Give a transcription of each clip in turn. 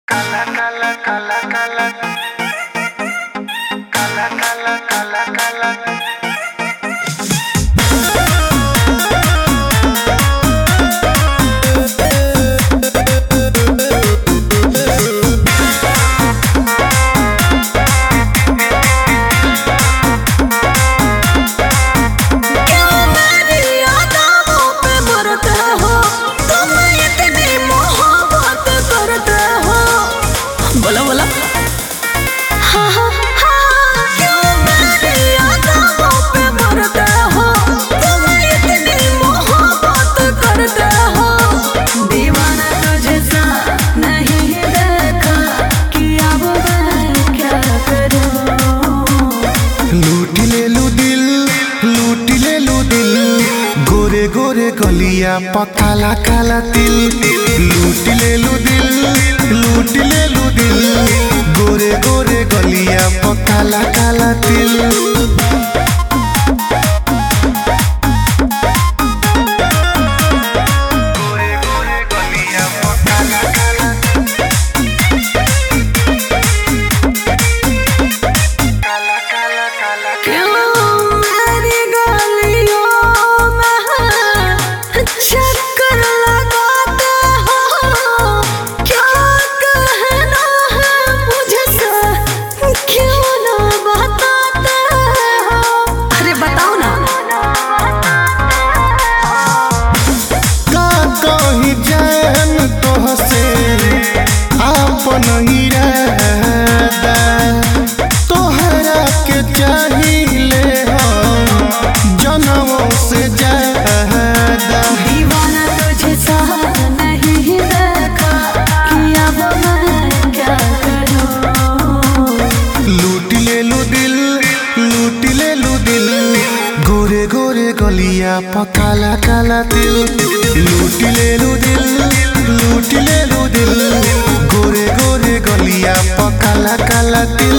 Kala kala kala kala kala kala kala kala बोला बोला दीवाना तुझसा नहीं देखा कि अब मैं क्या करूं। लूट ले लू दिल गोरे गोरे गलिया पकाला काला तिल लूट ले लू दिल गोरे गोरे गलिया पकाला काला तिल तोहरा के चाहिए जनमों से ज्यादा दीवाना तुझसा नहीं देखा कि अब मैं क्या करूं। लूट ले लू दिल गोरे गोरे गलिया पकाला काला तिल लूट ले लू दिल गोरे गोरे गलिया पकाला काला तिल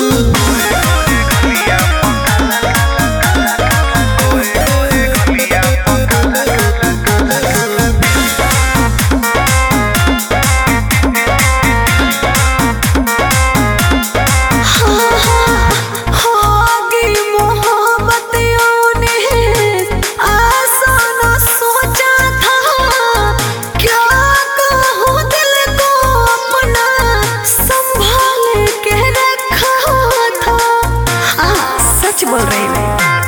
बोल रही मैं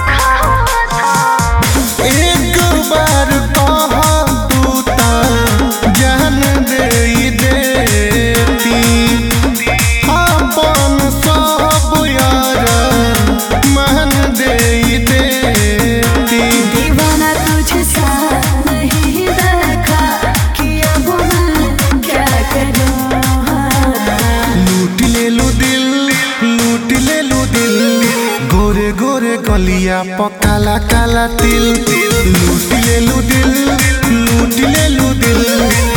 एक बार कहा तू ता जान दे देती अपन सब यार मन दे देती दीवाना तुझसा नहीं देखा कि अब मैं क्या करूं। लूट ले लू दिल गोरे गोरे गलिया पकाला काला तिल लूट ले लू दिल